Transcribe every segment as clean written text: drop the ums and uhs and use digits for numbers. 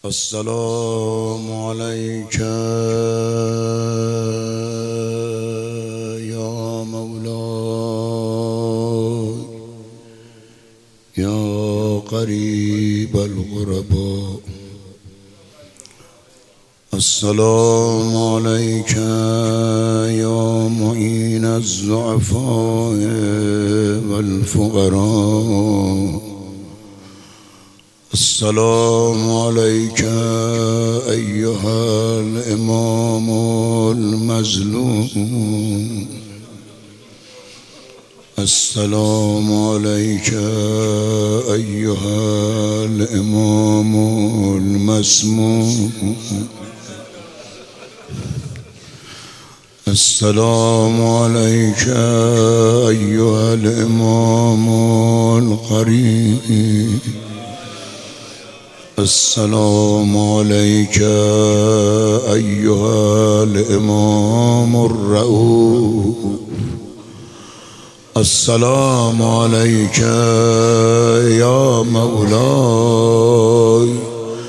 السلام عليك يا مولاي يا قريب الغرباء. السلام عليك يا معين الضعفاء والفقراء. السلام عليك أيها الإمام المظلوم. السلام عليك أيها الإمام المسموم. السلام عليك أيها الإمام القريب. السلام عليك أيها الإمام الرؤوف. السلام عليك يا مولاي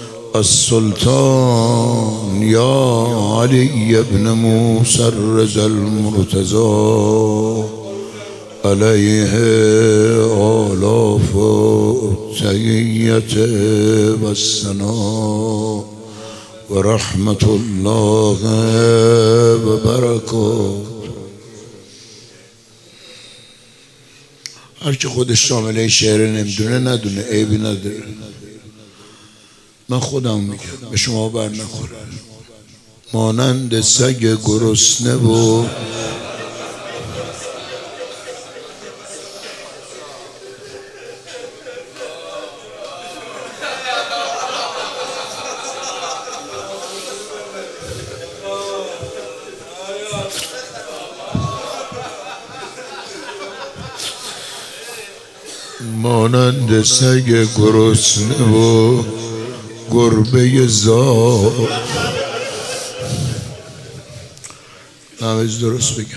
السلطان يا علي بن موسى الرضا المرتضى عليه آلاف التحية والثناء ورحمة الله وبركاته. هر که خودش شامله شعر نمیدونه ندونه، عیبی نداره. من خودم میگم به شما بر نخوره. مانند سگ گرسنه و مانند سگ گرسنه و گربه زار. نمیز درست بگم.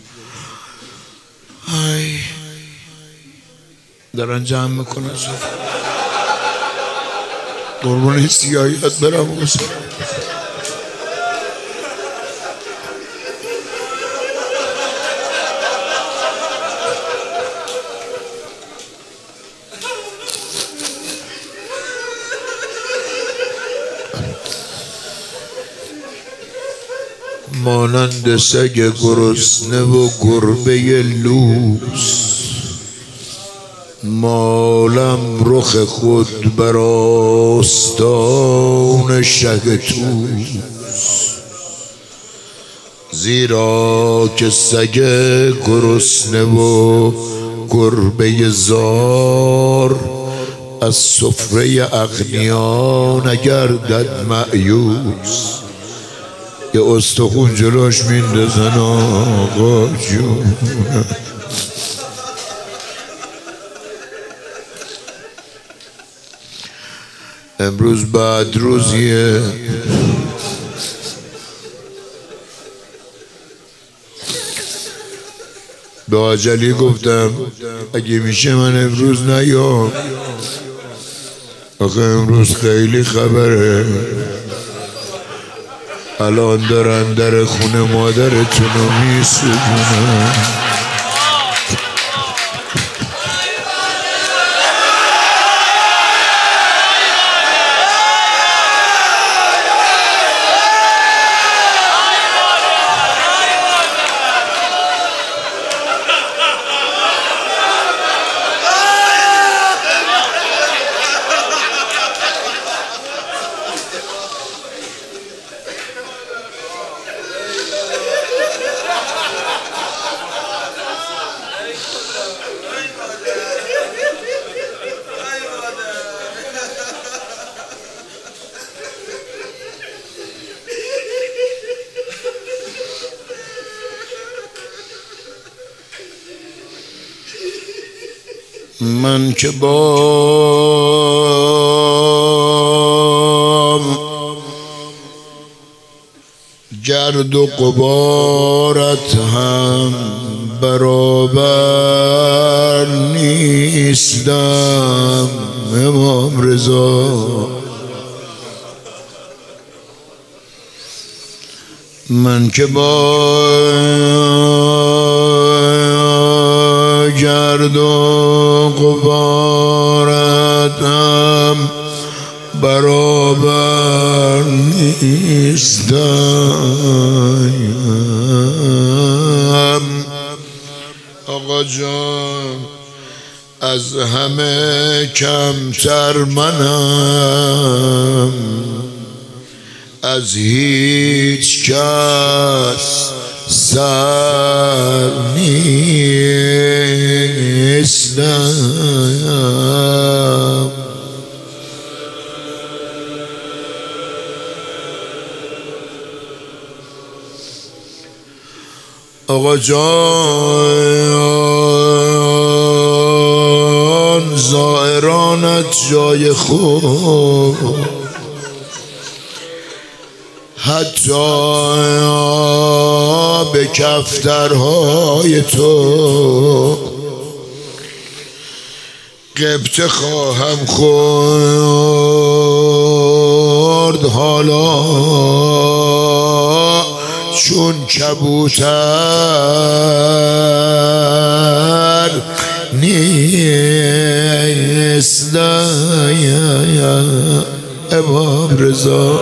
ای دارن جمع میکنن قربون سیاهیت برم گسه. مانند سگ گرسنه و گربه لوس مالم رخ خود بر آستان شه توس. زیرا که سگ گرسنه و گربه زار از سفره اغنیا نگردد مأیوس. یه استخون جلوش میندازن آقا جون. امروز بعد روزیه به آجلی گفتم اگه میشه من امروز نیام، آخه امروز خیلی خبره. الان دارن در خونه مادرتون رو میسوزونن. من که با گرد و غبارت هم برابر نیستم امام رضا. من که با گرد و غبارتم برابر نیستم. آقا جان از همه کمتر منم، از هیچ کس سر نیستم. آقا جان زائرانت جای خوب، حتی به کفترهای تو غبطه خواهم خورد. حالا چون کبوتر نیستم. امام رضا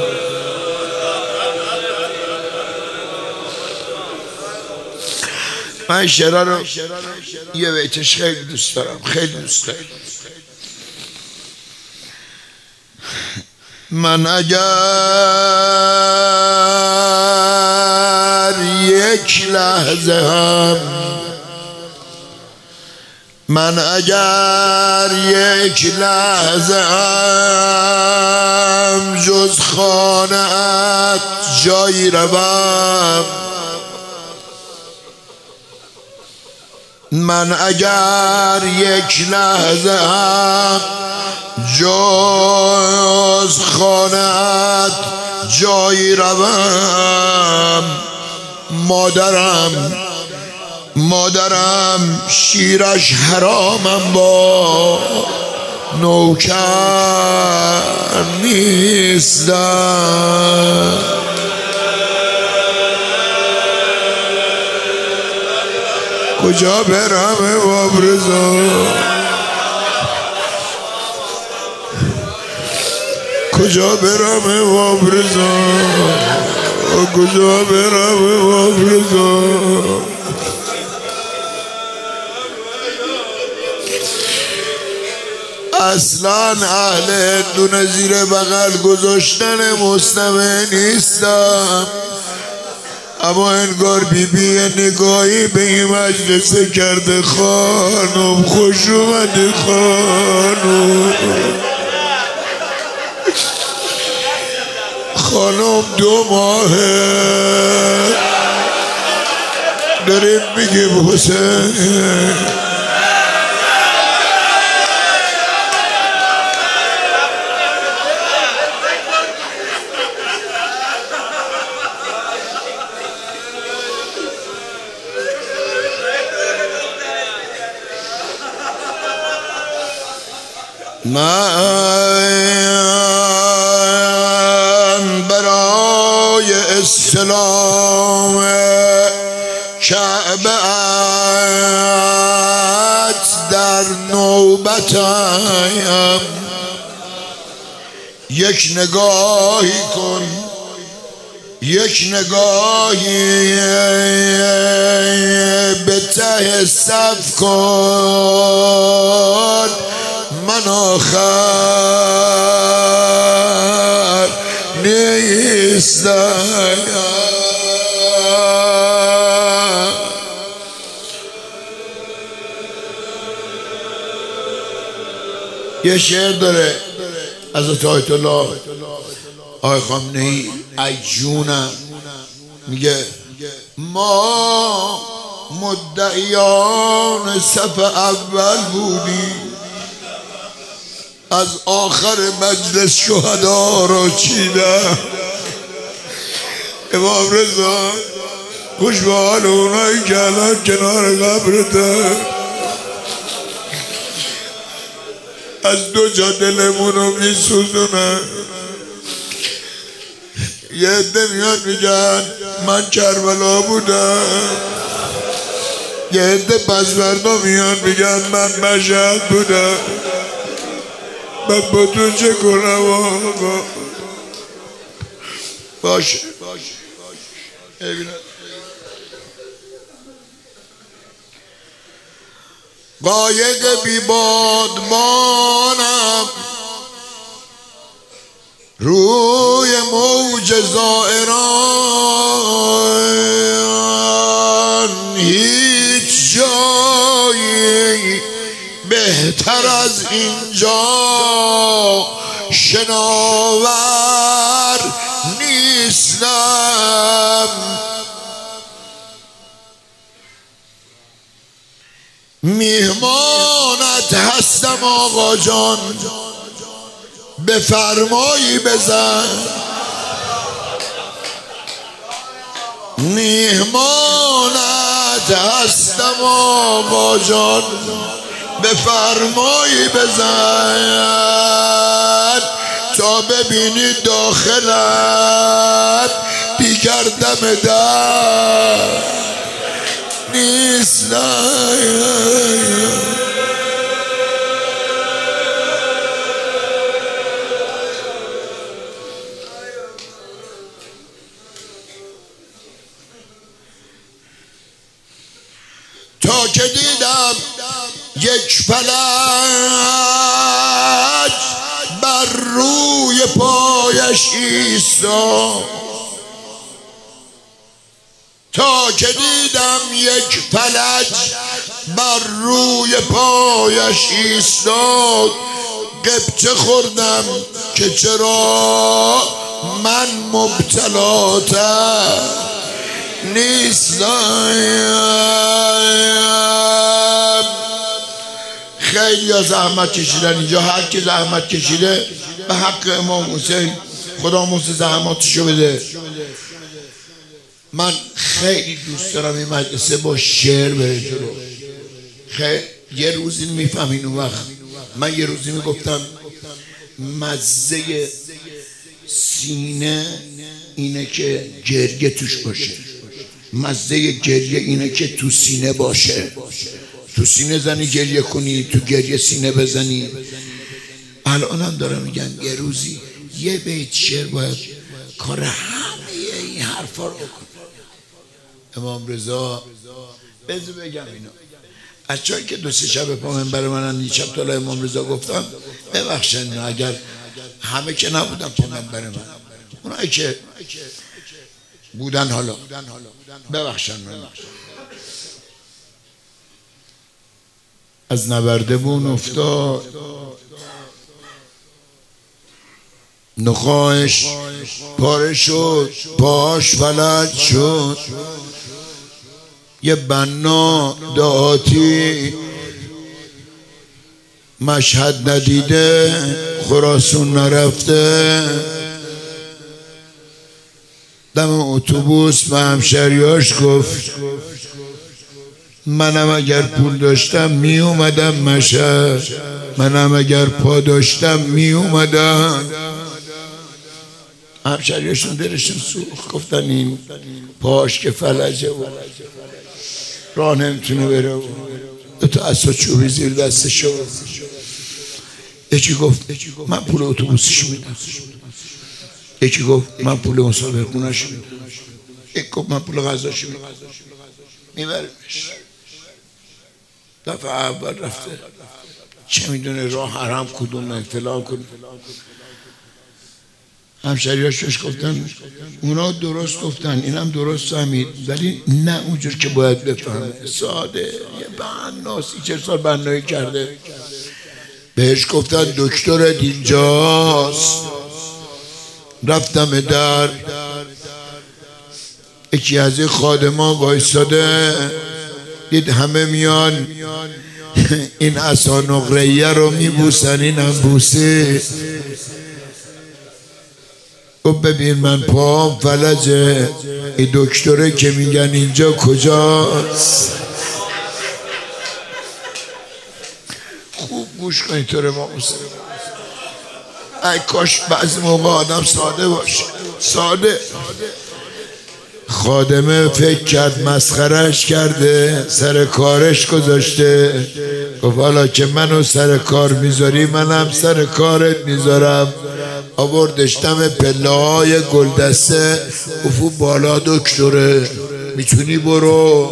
من شعر رو یه بیتش خیلی دوست دارم، خیلی دوست دارم. من اگر یک لحظه هم، من اگر یک لحظه هم جز خانه‌ات جایی روم، من اگر یک لحظه هم جز خانه‌ات جایی روم، مادرم شیرش حرامم با نوکر نیستم. کجا برم امام رضا، کجا برم امام رضا، کجا برم امام رضا. اصلا اهل دونه زیر بغل گذاشتن مستمع نیستم، اما انگار بیبی نگاهی به این مجلس کرده. خانم خوش اومدی خانم، خانم 2 ماهه داریم میگیم حسین. من برای اسلام کعبه در نوبتم. یک نگاهی کن، یک نگاهی به ته صف کن. من آخر نیستم. یه شعر داره حضرت آیت الله آقای خامنه‌ای ای جونم، میگه ما مدعیان صف اول بودیم، از آخر مجلس شهدا رو چیدم. امام رضا خوش به حال اونایی که الان کنار قبرته، از 2 جا دلمونو میسوزونن. یه عده میان میگن من کربلا بودم، یه عده پسوردا میان میگن من مشهد بودم. من با تو چه کنم آقا؟ باشه قایق بی بادبانم روی موج زائران، هیچ جایی بهتر از اینجا شناور نیستم. میهمانت هستم آقا جان، بفرمایی بزن. میهمانت هستم آقا جان، بفرمایی بزن تا ببینی داخلت دیگر دم در نیست. تا که دیدم یک فلک بر روی پایش ایستاد، تا که دیدم یک فلک بر روی پایش ایستاد. قبطه خوردم که چرا من مبتلاتر نیستم. خیلی ها زحمت کشیدن اینجا، هر کی زحمت کشیده به حق امام حسین خدا موسی زحماتشو بده. من خیلی دوست دارم این مجلسه با شعر بره جلو. یه روزی میفهمین اون وقت. من یه روزی میگفتم مزه سینه اینه که گریه توش باشه، مزه گریه اینه که تو سینه باشه. تو سینه زنی گریه کنی، تو گریه سینه بزنی. الانم دارم میگن یه روزی یه بیت شعر باید کار همه این حرفا رو بکنه. امام رضا بذار بگم اینو، از چون که دو سه شب پا منبر منن دیشب تا امام رضا گفتم ببخشن اگر همه که نبودن پا منبر من، اونایی که بودن حالا ببخشن من. از نبردمون افتاد نخواهش پاره شد، پاش فلج شد. یه بنا دهاتی مشهد ندیده، خراسون نرفته، دم اتوبوس به همشریاش گفت منم اگر پول داشتم می اومدم مشهد، منم اگر پا داشتم می اومدم. همشریاشون دلشون سوخت، گفتن این پاش که فلجه و راه نمیتونه بره و تا اصلا چوبی زیر دستشو. یکی گفت من پول اتوبوسش میدم، یکی گفت من پول مسافرخونه‌ش میدم، یکی گفت من پول غذاش میدم. میبرمش. دفعه اول رفته چه میدونه راه حرم کدومه فلان کدوم. همشریاش بهش گفتن اونا درست گفتن، اینم درست فهمید ولی نه اونجور که باید بفهمه. ساده یه بناسی 40 سال بنایی کرده. بهش گفتن دکترت اینجاست. رفتم در، یکی از این خادما وایساده، دید همه میان این عصا نقره‌ایه رو میبوسن، این هم بوسه. گفت ببین من پاهم فلجه، این دکتره که میگن اینجا کجاست؟ خوب گوش کنید تو امام حسین. ای کاش بعضی موقع آدم ساده باشه. ساده. خادمه فکر کرد مسخرش کرده، سر کارش گذاشته. گفت حالا که منو سر کار میذاری منم سر کارت میذارم. آوردش دم پله های گلدسته. افو بالا دکتره، میتونی برو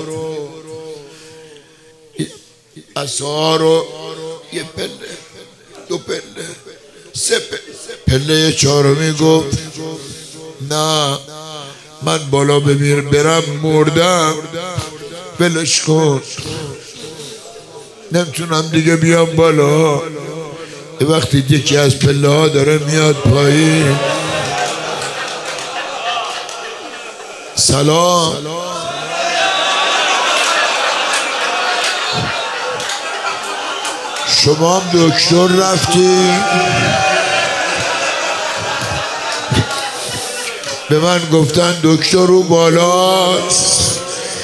عصا رو یه پله، دو پله، سه پله چهارمی گفت نه من بالا برم مردم، ولش کن، نمیتونم دیگه بیام بالا. وقتی یکی از پله ها داره میاد پایین، سلام، شما هم دکتر رفتی؟ به من گفتن دکتر رو بالاست.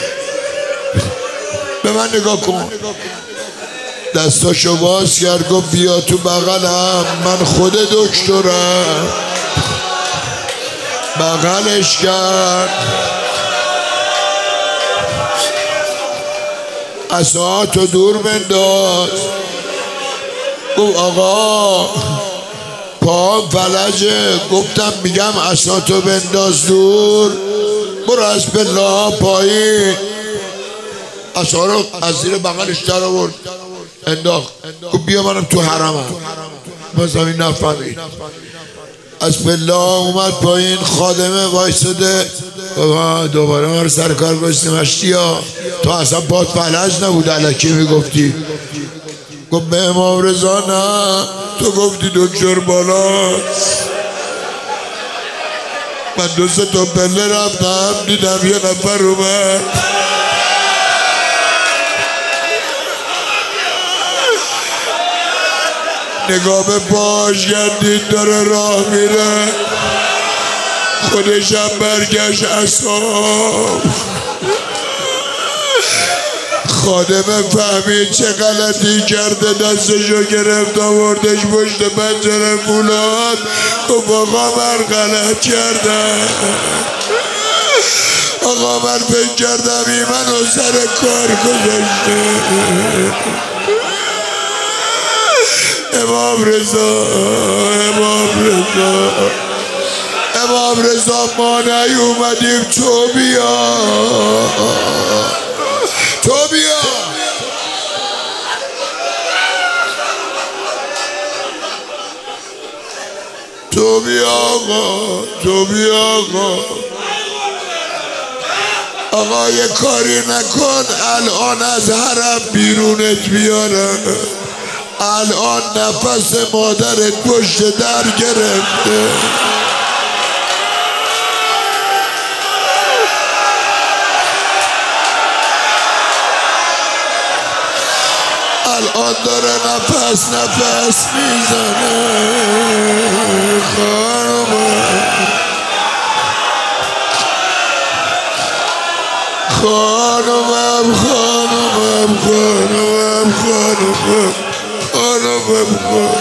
به من نگاه کن. دستاشو باز کرد گفت بیا تو بغلم، من خود دکترم. بغلش کرد، عصاهاتو دور بنداز. گفت آقا پاهم فلجه. گفتم میگم عصاتو بنداز دور، برو از پله ها پایین. عصا رو از زیر بغلش در آورد انداخت. گفت بیا منم تو حرمم. بازم این نفهمید. از پله ها اومد پایین. خادمه وایساده. دوباره ما رو سر کار گذاشتیم اشتیا، تو اصلا پات فلج نبود الکی میگفتی. گفت به امام رضا نه، تو گفتی دکتر بالاست. من 2 تا پله رفتم دیدم یه نفر اومد. نگاه به پاش گردید داره راه میره. خودشم برگشت اصحاب. خادمه فهمید چه غلطی کرده، دستشو گرفت آوردش پشت پنجره فولاد. گفت آقا من غلط کردم، آقا من فکر کردم این منو سر کار گذاشته. امام رضا، امام رضا، امام رضا ما نیومدیم، تو بیا، تو بیا. تو بیا آقا، تو بیا آقا. آقا یه کاری نکن، الان از حرم بیرونت بیارم. الان نفس مادرت پشت در گرفته. الان داره نفس میزنه. خانمم